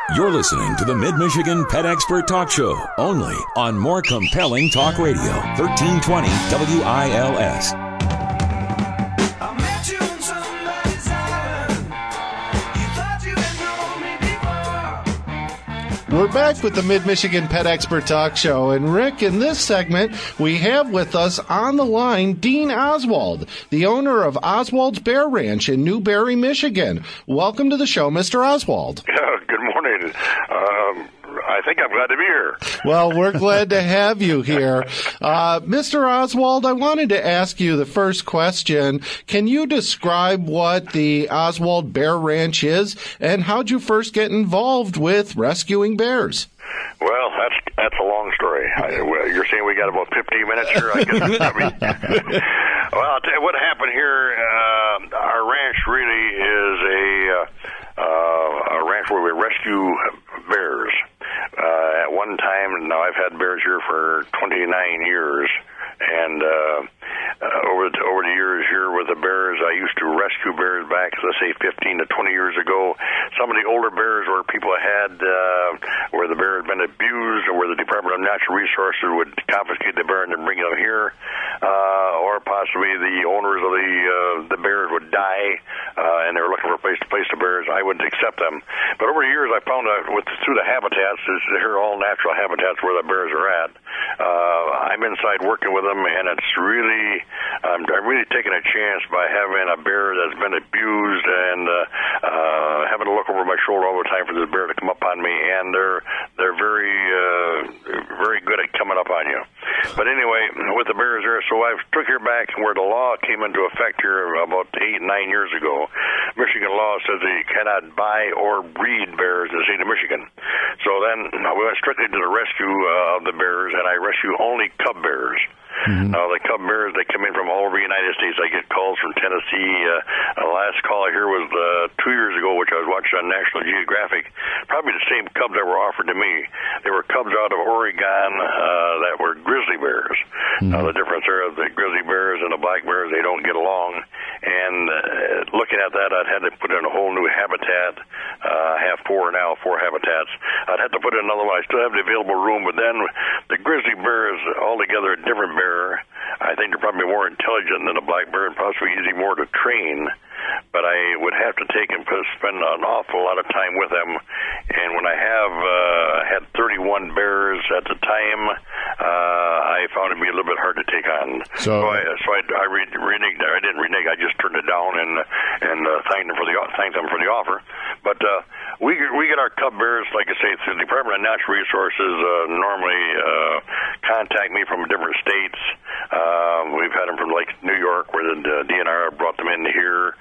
You're listening to the Mid-Michigan Pet Expert Talk Show, only on More Compelling Talk Radio, 1320 WILS. We're back with the Mid-Michigan Pet Expert Talk Show. And Rick, in this segment, we have with us on the line Dean Oswald, the owner of Oswald's Bear Ranch in Newberry, Michigan. Welcome to the show, Mr. Oswald. Good morning. I think I'm glad to be here. Well, we're glad to have you here. Mr. Oswald, I wanted to ask you the first question. Can you describe what the Oswald Bear Ranch is, and how'd you first get involved with rescuing bears? Well, that's a long story. You're saying we got about 15 minutes here? I guess. Well, I'll tell you what happened here. Our ranch really is a ranch where we rescue bears. At one time, now I've had bears here for 29 years, and over the years here with the bears, I used to rescue bears back, let's say 15 to 20 years ago. Some of the older bears where people had, where the bear had been abused, or where the Department of Natural Resources would confiscate the bear and then bring them here, or possibly the owners of the bears would die, and they were looking for a place to place the bears. I wouldn't accept them. But over the years, I found out through the habitats, they're all natural habitats where the bears are at. I'm inside working with them, and it's really, I'm really taking a chance by having a bear that's been abused and having to look over my shoulder all the time for this bear to come up on me, and they're very very good at coming up on you. But anyway, with the bears there, so I took here back where the law came into effect here about 8-9 years ago. Michigan law says that you cannot buy or breed bears in the state of Michigan. So then we went strictly to the rescue of the bears, and I rescue only cub bears. Mm-hmm. Now, the cub bears, they come in from all over the United States. I get calls from Tennessee. The last call here was 2 years ago, which I was watching on National Geographic. Probably the same cubs that were offered to me. They were cubs out of Oregon that were grizzly bears. Mm-hmm. Now, the difference there is the grizzly bears and the black bears, they don't get along. And looking at that, I'd had to put in a whole new habitat. I have four habitats. I'd have to put in another one. I still have the available room, but then the grizzly bear is altogether a different bear. I think they're probably more intelligent than the black bear and possibly easy more to train. But I would have to take and spend an awful lot of time with them. And when I had 31 bears at the time, I found it to be a little bit hard to take on. So I reneged. I didn't renege. I just turned it down and thanked them for the offer. But we get our cub bears, like I say, through the Department of Natural Resources. Normally contact me from different states. We've had them from like New York, where the DNR brought them in here.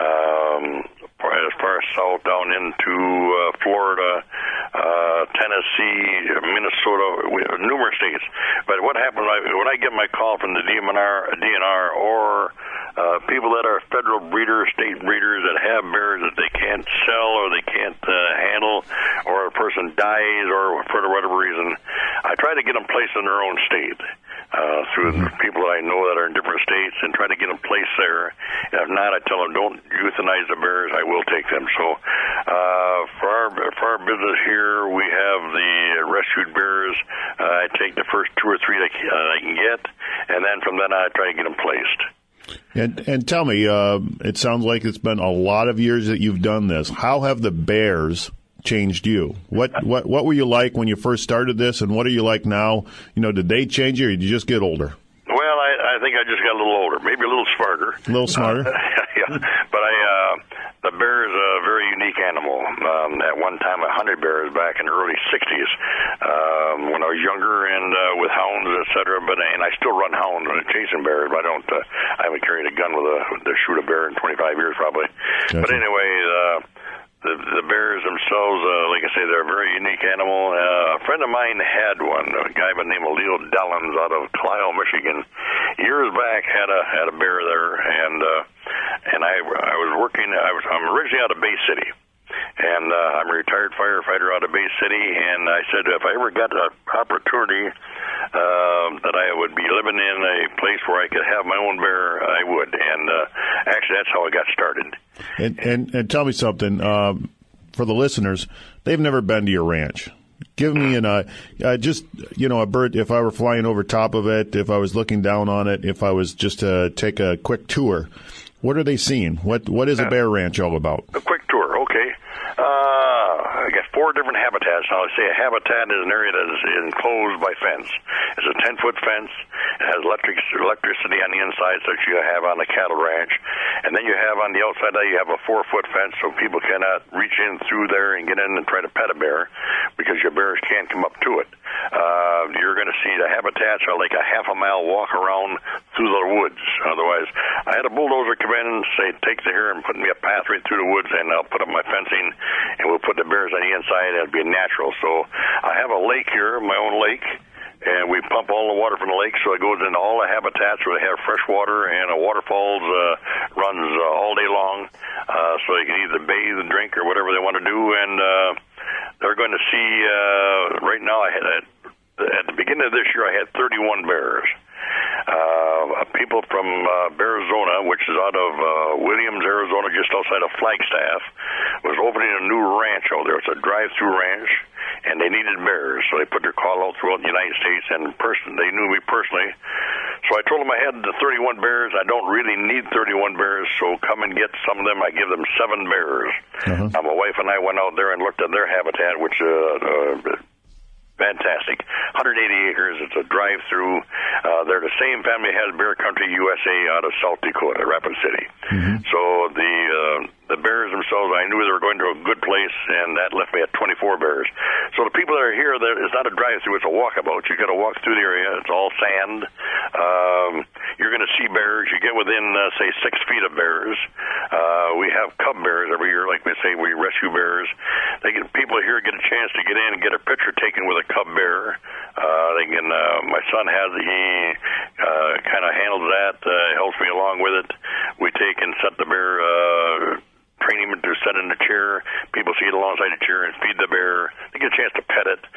As far as south down into Florida, Tennessee, Minnesota, numerous states. But what happens when I get my call from the DNR or people that are federal breeders, state breeders that have bears that they can't sell or they can't handle, or a person dies or for whatever reason, I try to get them placed in their own state. Through people that I know that are in different states, and try to get them placed there. If not, I tell them don't euthanize the bears. I will take them. So for our business here, we have the rescued bears. I take the first 2 or 3 that I can get, and then from then on, I try to get them placed. And tell me, it sounds like it's been a lot of years that you've done this. How have the bears changed you? What were you like when you first started this, and what are you like now? Did they change you, or did you just get older? Well, I think I just got a little older, maybe a little smarter. A little smarter? Yeah, but the bear is a very unique animal. At one time, 100 bears back in the early 60s when I was younger, and with hounds, etc. And I still run hounds and chasing bears, but I haven't carried a gun to shoot a bear in 25 years probably. Gotcha. But anyway, the bears themselves, like I say, they're a very unique animal. A friend of mine had one, a guy by the name of Leo Dellins out of Clio, Michigan. Years back, had a bear there, and I was working. I'm originally out of Bay City, and I'm a retired firefighter out of Bay City. And I said if I ever got an opportunity that I would be living in a place where I could have my own bear, I would. And actually, that's how I got started. And tell me something. for the listeners, they've never been to your ranch. Give me just a bird. If I were flying over top of it, if I was looking down on it, if I was just to take a quick tour, what are they seeing? What is a bear ranch all about? A quick tour, okay. I got 4 different habitats. Now, I say a habitat is an area that is enclosed by fence. It's a 10-foot fence. It has electricity on the inside, such you have on the cattle ranch. And then you have on the outside you have a 4-foot fence, so people cannot reach in through there and get in and try to pet a bear because your bears can't come up to it. You're going to see the habitats are like a half-a-mile walk around through the woods. Otherwise, I had a bulldozer come in and say, take the here and put me a path right through the woods, and I'll put up my fencing, and we'll put the bears on the inside. It'll be natural. So I have a lake here, my own lake, and we pump all the water from the lake, so it goes into all the habitats where they have fresh water, and a waterfalls runs all day long, so they can either bathe and drink or whatever they want to do. And they're going to see, right now, at the beginning of this year, I had 31 bears. People from Arizona, which is out of Williams, Arizona, just outside of Flagstaff, was opening a new ranch out there. It's a drive-through ranch, and they needed bears, so they put their call out throughout the United States, and they knew me personally. So I told them I had the 31 bears. I don't really need 31 bears, so come and get some of them. I give them 7 bears. My wife and I went out there and looked at their habitat, which fantastic. 180 acres. It's a drive-through. They're the same family that has Bear Country USA out of South Dakota, Rapid City. So the bears themselves, I knew they were going to a good place, and that left me at 24 bears. So the people that are here, it's not a drive-through, it's a walkabout. You got to walk through the area. It's all sand. You're going to see bears. You get within, say, 6 feet of bears. We have cub bears every year, like we say, we rescue bears. People here get a chance to get in and get a picture taken with a cub bear. My son kind of handles that, helps me along with it. We take and set the bear, train him to sit in the chair. People see it alongside the chair and feed the bear. They get a chance to pet it.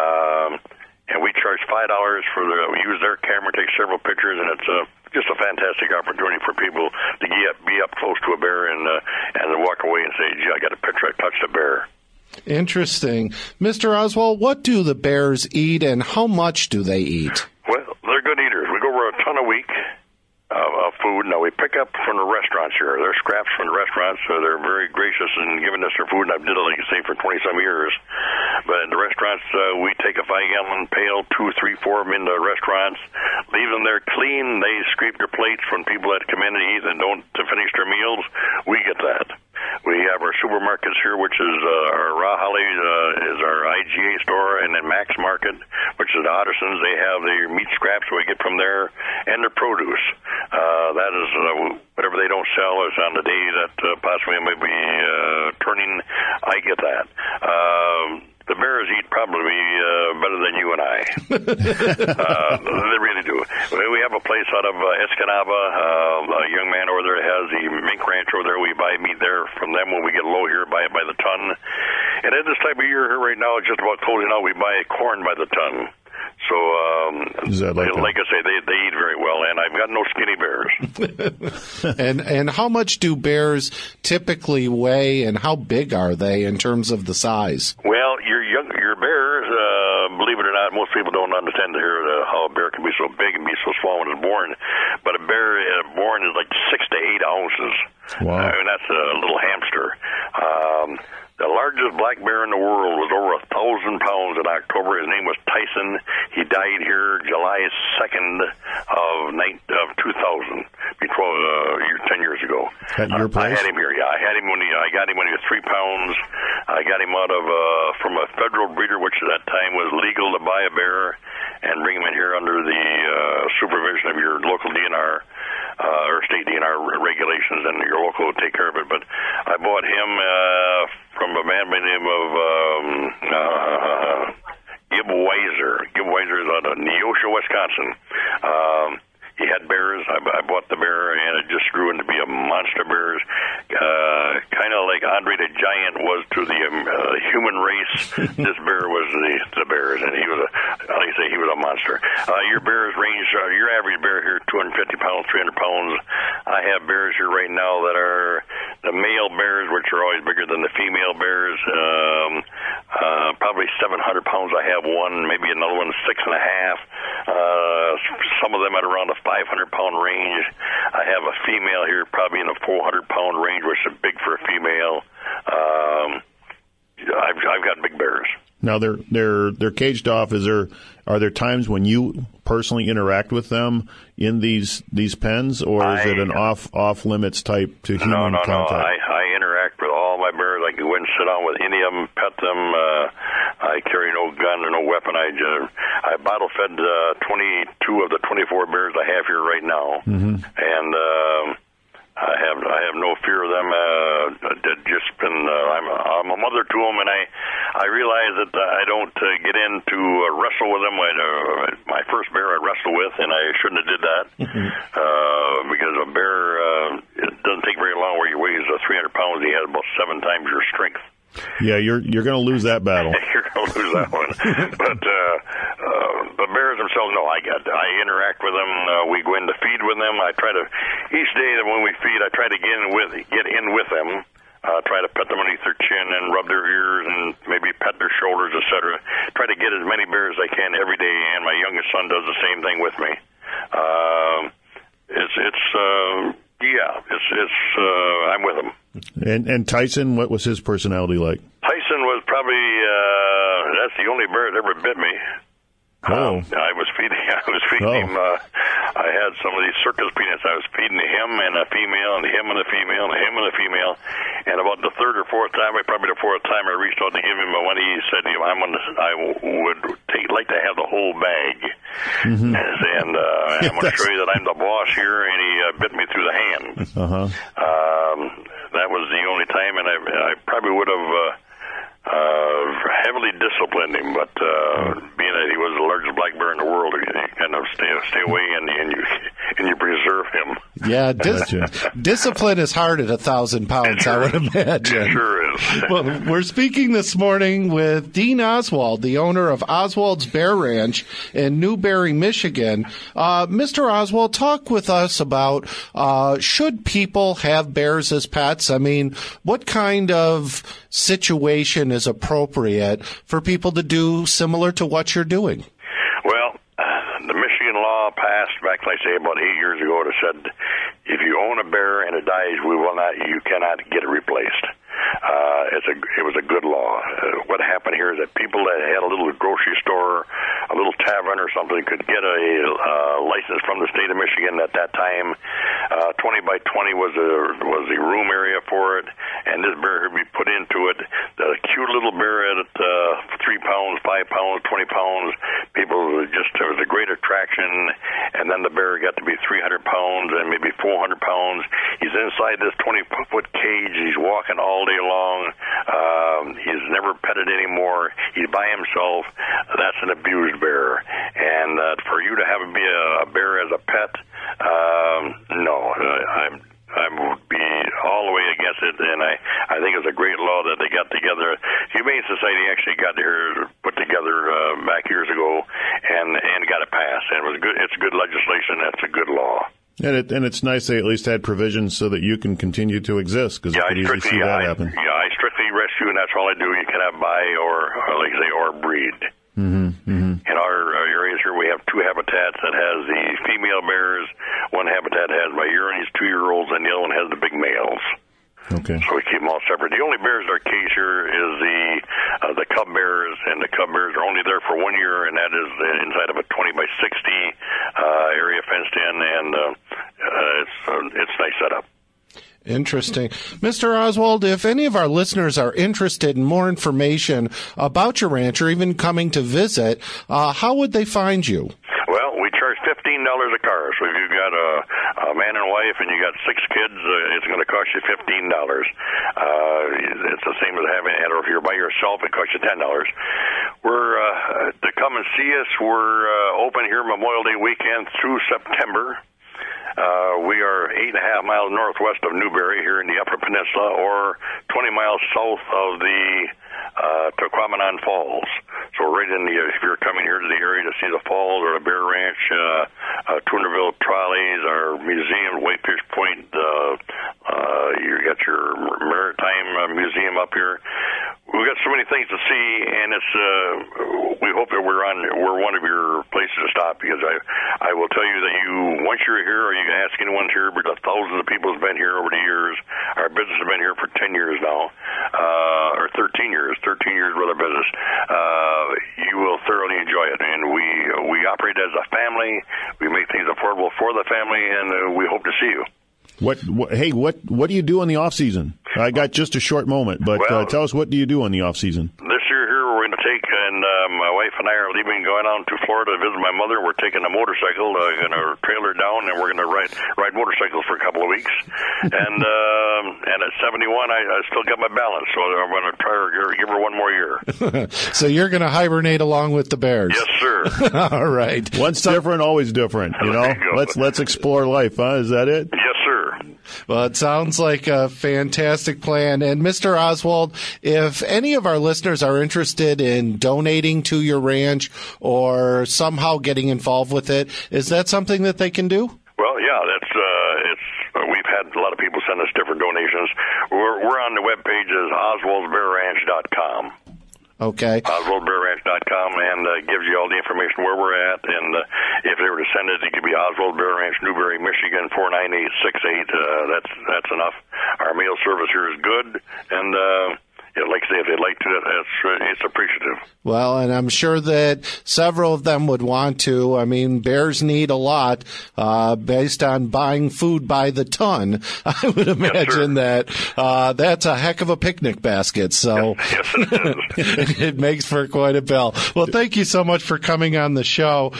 And we charge $5 we use their camera, take several pictures, and it's just a fantastic opportunity for people to be up close to a bear and then walk away and say, gee, I got a picture, I touched a bear. Interesting. Mr. Oswald, what do the bears eat, and how much do they eat? Well, they're good eaters. We go over a ton a week of food. Now, we pick up from the restaurants here. They're scraps from the restaurants, so they're very gracious in giving us their food, and I've did it, like you say, for 20-some years. But in the restaurants, we take a 5-gallon pail, 2, 3, 4 of them into the restaurants, leave them there clean. They scrape their plates when people that come in and eat and don't to finish their meals. We get that. We have our supermarkets here, which is our Raw Holly is our IGA store, and then Max Market, which is the Ottersons. They have their meat scraps we get from there, and their produce. That is whatever they don't sell is on the day that possibly it might be turning. I get that. The bears eat probably better than you and I. They really do. We have a place out of Escanaba. A young man over there has the mink ranch over there. We buy meat there from them when we get low here, buy it by the ton. And at this time of year here right now, it's just about closing out. We buy corn by the ton. So, like I say, they eat very well, and I've got no skinny bears. And how much do bears typically weigh, and how big are they in terms of the size? Well, your bears, believe it or not, most people don't understand how a bear can be so big and be so small when it's born. But a bear born is like 6 to 8 ounces. Wow. And that's a little hamster. The largest black bear in the world was over 1,000 pounds in October. His name was Tyson. He died here July 2nd of 2000, 10 years ago. At your place? I had him here. Yeah, I got him when he was 3 pounds. I got him out of from a federal breeder, which at that time was legal to buy a bear and bring him in here under the supervision of your local DNR. Or state DNR regulations, and your local will take care of it. But I bought him from a man by the name of Gib Weiser. Gib Weiser is out of Neosho, Wisconsin. He had bears. I bought the bear, and it just grew into be a monster bear. Kind of like Andre the Giant was to the human race. This bear was the bears, and he was he was a monster. Your bears range, your average bear here, 250 pounds, 300 pounds. I have bears here right now that are the male bears, which are always bigger than the female bears. Probably 700 pounds. I have one, maybe another one 6.5. Some of them at around the 500-pound range. I have a female here, probably in the 400-pound range, which is big for a female. I've got big bears. Now they're caged off. Are there times when you personally interact with them in these pens, or is it an off limits type to human contact? No. I interact with all my bears. I can go and sit down with any of them, pet them. I carry no gun or no weapon. I bottle fed 22 of the 24 bears I have here right now, and I have no fear of them. I'm a mother to them, and I realize that I don't get into wrestle with them. My first bear I wrestled with, and I shouldn't have did that because a bear it doesn't take very long. Where he weighs 300 pounds, he has about 7 times your strength. Yeah, you're going to lose that battle. You're going to lose that one. But the bears themselves, no, I interact with them. We go in to feed with them. I try to each day that when we feed, I try to get in with them. Try to pet them underneath their chin and rub their ears and maybe pet their shoulders, etc. Try to get as many bears as I can every day, and my youngest son does the same thing with me. I'm with him. And Tyson, what was his personality like? Tyson was probably that's the only bear that ever bit me. Oh. I was feeding him. I had some of these circus peanuts. I was feeding him and a female, and him and a female, and him and a female. And about the third or fourth time, probably the fourth time, I reached out to give him one. He said, I would like to have the whole bag. And I'm going to show you that I'm the boss here. And he bit me through the hand. That was the only time, and I probably would have heavily disciplined him, but being that he was the largest black bear in the world, you kind of stay away and you preserve him. Yeah, discipline is hard at 1,000 pounds, I would imagine. It sure is. Well, we're speaking this morning with Dean Oswald, the owner of Oswald's Bear Ranch in Newberry, Michigan. Mr. Oswald, talk with us about should people have bears as pets? I mean, what kind of situation is appropriate for people to do similar to what you're doing? Well, the Michigan law passed back, like I say, about 8 years ago. It said if you own a bear and it dies, you cannot get it replaced. It was a good law. What happened here is that people that had a little grocery store, a little tavern or something could get a license from the state of Michigan at that time. 20 by 20 was the room area for it, and this bear would be put into it. The cute little bear at 3 pounds, 5 pounds, 20 pounds. It was a great attraction, and then the bear got to be 300 pounds and maybe 400 pounds. He's inside this 20-foot cage. He's walking all day long. He's never petted anymore. He's by himself. That's an abused bear. And for you to have a bear as a pet, no, I would be all the way against it, and I think it's a great law that they got together. Humane Society actually got put together back years ago and got it passed, and it was good. It's good legislation. That's a good law. And it's nice they at least had provisions so that you can continue to to because you could easily see that happen. Yeah, I strictly rescue, and that's all I do. You cannot buy or breed. In our areas here, we have 2 habitats that has the female bears. One habitat has my Uranus 2-year-olds, and the other one has the big males. Okay. So we keep them all separate. The only bears in our cage here is the cub bears, and the cub bears are only there for 1 year, and that is inside of a 20 by 60 area fenced in, and it's nice setup. Interesting. Mr. Oswald, if any of our listeners are interested in more information about your ranch or even coming to visit, how would they find you? Well, we charge $15 a car. So if you've got a man and wife and you got 6 kids, it's going to cost you $15. It's the same as having it, or if you're by yourself, it costs you $10. We're to come and see us. We're open here Memorial Day weekend through September. We are 8.5 miles northwest of Newberry here in the Upper Peninsula, or 20 miles south of the Tahquamenon Falls. So right if you're coming here to the area to see the falls or the Bear Ranch, Tunerville Trolleys, our museum, Whitefish Point, you got your up here. We've got so many things to see, and it's we hope that we're one of your places to stop, because I will tell you that once you're here, or you can ask anyone here, because thousands of people have been here over the years. Our business has been here for 10 years now, or 13 years with our business. You will thoroughly enjoy it, and we operate as a family. We make things affordable for the family, and we hope to see you. What do you do in the off season? I got just a short moment, but tell us, what do you do in the off season? This year here we're going to take, and my wife and I are leaving, going out to Florida to visit my mother. We're taking a motorcycle, going to trailer down, and we're going to ride motorcycles for a couple of weeks. And at 71, I still got my balance, so I'm going to try to give her one more year. So you're going to hibernate along with the Bears? Yes, sir. All right. Once different, always different. You know, let's explore life, huh? Is that it? Yes, sir. Well, it sounds like a fantastic plan. And Mr. Oswald, if any of our listeners are interested in donating to your ranch or somehow getting involved with it, is that something that they can do? Well, yeah, we've had a lot of people send us different donations. We're on the webpage as Oswald'sBearRanch.com. Okay. Oswald'sBearRanch.com, and gives you all the information where we're at. And if they were to send it could be Oswald Bear Ranch, Newberry, Michigan, 49868. That's enough. Our mail service here is good, and like I say, if they'd like to, it's appreciative. Well, and I'm sure that several of them would want to. I mean, bears need a lot based on buying food by the ton. I would imagine that that's a heck of a picnic basket. So yes, it is. It makes for quite a bill. Well, thank you so much for coming on the show.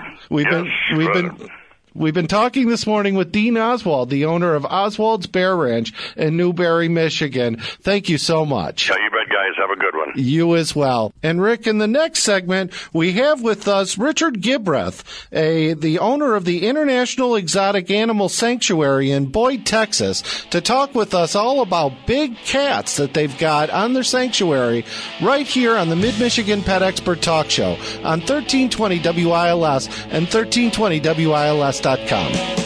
We've been talking this morning with Dean Oswald, the owner of Oswald's Bear Ranch in Newberry, Michigan. Thank you so much. Yeah, you bet, guys. Have a good one. You as well. And Rick, in the next segment, we have with us Richard Gibreth, the owner of the International Exotic Animal Sanctuary in Boyd, Texas, to talk with us all about big cats that they've got on their sanctuary right here on the Mid-Michigan Pet Expert Talk Show on 1320 WILS and 1320WILS.com.